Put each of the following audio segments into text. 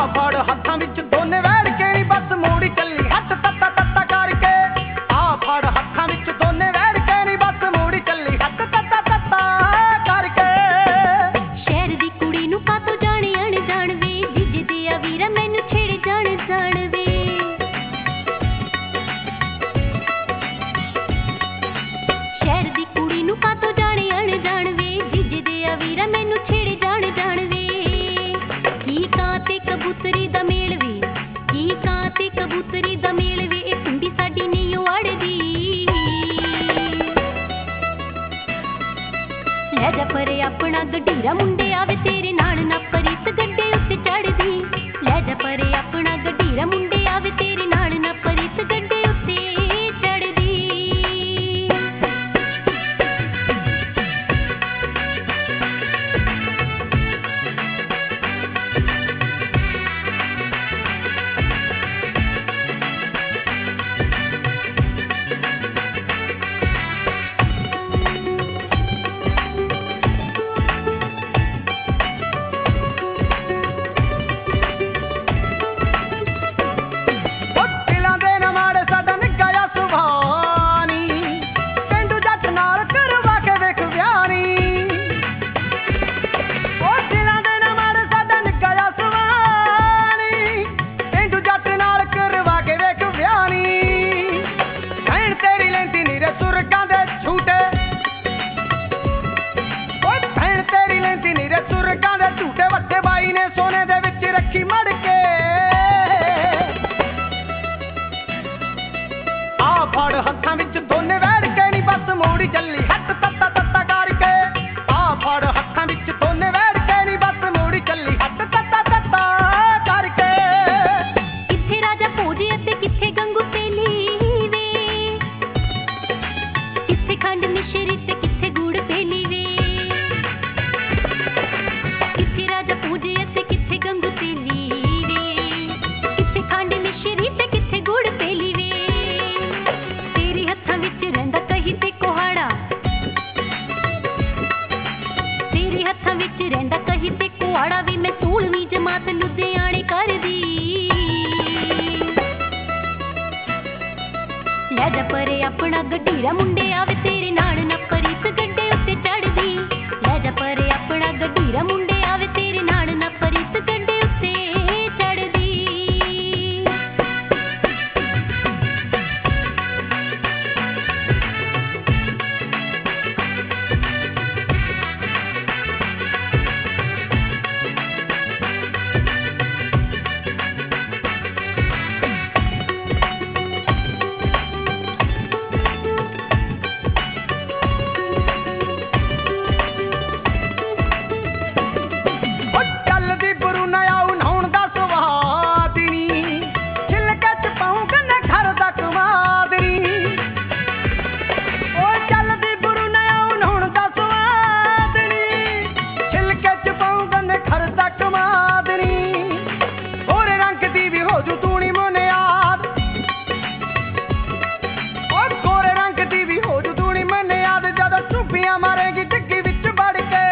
ਫੜ ਹੱਥਾਂ ਵਿੱਚ ਦੋਨੇ ਵੈੜ ਕੇ ਨੀ ਬਸ ਮੋੜੀ ਚੱਲੀ ਹੱਥ ਤੱਤਾ ਤੱਤਾ ਕਰਕੇ। ਆ ਫੜ ਹੱਥਾਂ ਵਿੱਚ ਦੋਨੇ ਵੈੜ ਕੇ ਨੀ ਬਸ ਮੋੜੀ ਚੱਲੀ ਹੱਥ ਤੱਤਾ ਤੱਤਾ ਕਰਕੇ। ਸ਼ਹਿਰ ਦੀ ਕੁੜੀ ਨੂੰ ਕਾਤੋਂ ਜਾਣੇ ਅਣਜਾਣ ਵੇ, ਜੀਜੇ ਦੇ ਆ ਵੀਰਾ ਮੈਨੂੰ ਛੇੜੇ ਜਾਣ ਜਾਣ ਵੇ। ਸ਼ਹਿਰ ਦੀ ਕੁੜੀ ਨੂੰ ਕਾਤੋਂ ਜਾਣੇ ਅਣਜਾਣ ਵੇ, ਜੀਜੇ ਦੇ ਆ ਵੀਰਾ ਮੈਨੂੰ ਛੇੜੇ ਜਾਣ ਜਾਣ ਵੇ। ਕੀ ਕਾਂ ਤੇ ਕਬੂਤਰੀ ਦਾ ਮੇਲ ਵੇ, ਕੀ ਕਾਂ ਤੇ ਕਬੂਤਰੀ ਦਾ ਮੇਲ ਵੇ, ਇਹ ਕੁੰਡੀ ਸਾਡੀ ਨਹੀਂ ਓ ਅੜਦੀ। ਲੈ ਜਾ ਪਰੇ ਆਪਣਾ ਗਢੀਰਾ ਮੁੰਡੇ ਆਵੇ ਤੇਰੇ ਨਾਲ ਨਾ ਪਰੀਤ ਗੱਡੇ ਉੱਤੇ ਚੜਦੀ। ਲੈ ਜਾ ਪਰੇ ਆਪਣਾ ਗਢੀਰਾ ਮੁੰਡੇ ਆਵੇ ਤੇਰੇ ਨਾਲ ਨਾ ਪਰੀਤ ਗੱਡੇ ਉੱਤੇ ਚੜਦੀ। ਸੋਨੇ ਦੇ ਵਿੱਚ ਰੱਖੀ ਮੜ ਕੇ। ਆ ਫੜ ਹੱਥਾਂ ਵਿੱਚ ਦੋਨੇ ਵੈੜ ਕੇ ਨੀ ਬਸ ਮੋੜੀ ਚੱਲੀ ਹੱਥ ਤੱਤਾ ਤੱਤਾ ਕਰਕੇ। ਆ ਫੜ ਹੱਥਾਂ ਵਿੱਚ ਦੋਨੇ ਵੈੜ ਕੇ ਨੀ ਬਸ ਮੋੜੀ ਚੱਲੀ ਹੱਥ ਤੱਤਾ ਤੱਤਾ ਕਰਕੇ। ਕਿੱਥੇ ਰਾਜਾ ਭੋਜ ਅਤੇ ਕਿੱਥੇ ਗੰਗੂ ਤੇਲੀ ਵੇ, ਕਿੱਥੇ ਖੰਡ ਮਿਸ਼ਰੀ ਤੇ ਕਿੱਥੇ ਗੁੜ ਤੇਲੀ ਵੇ। ਕਿੱਥੇ ਰਾਜਾ ਭੋਜ ਅਤੇ ਕਿੱਥੇ ਗੰਗੂ ਤੇਲੀ ਵੇ, ਕਿੱਥੇ ਖੰਡ ਮਿਸ਼ਰੀ ਤੇ ਕਿੱਥੇ ਗੁੜ ਤੇਲੀ ਵੇ। ਤੇਰੇ ਹੱਥਾਂ ਵਿੱਚ ਰਹਿੰਦਾ ਕਹੀ ਤੇ ਕੁਹਾੜਾ, ਤੇਰੇ ਹੱਥਾਂ ਵਿੱਚ ਰਹਿੰਦਾ ਕਹੀ ਤੇ ਕੁਹਾੜਾ ਵੀ। ਮੈਂ 16ਵੀਂ ਜਮਾਤ ਲੁਧਿਆਣੇ ਕਰਦੀ। ਲੈ ਜਾ ਪਰੇ ਆਪਣਾ ਗਢੀਰਾ ਮੁੰਡੇ ਆਵੇ ਤੇਰੇ ਨਾਲ ਨਾ ਪਰੀਤ ਗੱਡੇ ਉੱਤੇ ਚੜਦੀ। ਲੈ ਜਾ ਪਰੇ ਆਪਣਾ ਗਢੀਰਾ ਮੁੰਡੇ ਆਵੇ ਤੇਰੇ ਨਾਲ ਨਾ ਪਰੀਤ ਗੱਡੇ ਉੱਤੇ ਚੜਦੀ। ਮਾਰੇਗੀ ਡਿੱਗੀ ਵਿੱਚ ਵੜ ਕੇ।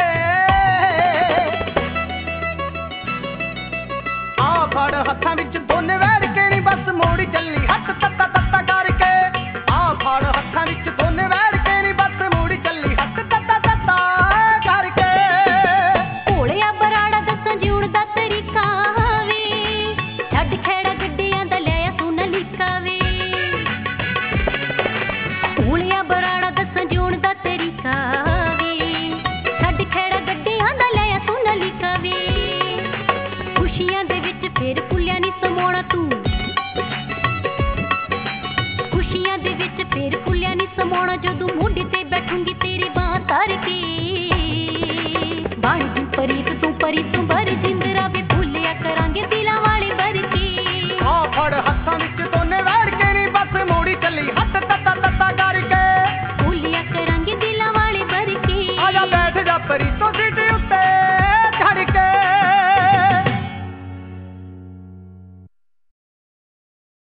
ਆ ਫੜ ਹੱਥਾਂ ਵਿੱਚ ਦੋਨੇ ਵੈੜ ਕੇ ਨੀ ਬਸ ਮੋੜੀ ਚੱਲੀ ਹੱਥ ਤੱਤਾ ਤੱਤਾ ਕਰਕੇ। ਆ ਫੜ ਹੱਥਾਂ ਵਿੱਚ ਦੋਨੇ ਵੈੜ ਕੇ ਨੀ ਬਸ ਮੋੜੀ ਚੱਲੀ ਹੱਥ ਤੱਤਾ ਤੱਤਾ ਕਰਕੇ। ਭੋਲਿਆ ਬਰਾੜਾ ਦੱਸਾਂ ਜਿਉਣ ਦਾ ਤਰੀਕਾ ਵੇ, ਛੱਡ ਖੈੜਾ ਗੱਡਿਆਂ ਦਾ ਲੈ ਆ ਸੋਨਾ ਲੀਕਾ ਵੇ। ਭੋਲਿਆ ਬਰਾੜਾ ਦੱਸਾਂ ਜਿਉਣ ਦਾ ਤਰੀਕਾ ਵੇ, ਛੱਡ ਖੈੜਾ ਗੱਡਿਆਂ ਦਾ ਲੈ ਆ ਸੋਨਾ ਲੀਕਾ ਵੇ। ਖੁਸ਼ੀਆਂ ਦੇ ਵਿੱਚ ਫੇਰ ਭੁੱਲਿਆ ਨੀ ਸਮਾਉਣਾ ਤੂੰ,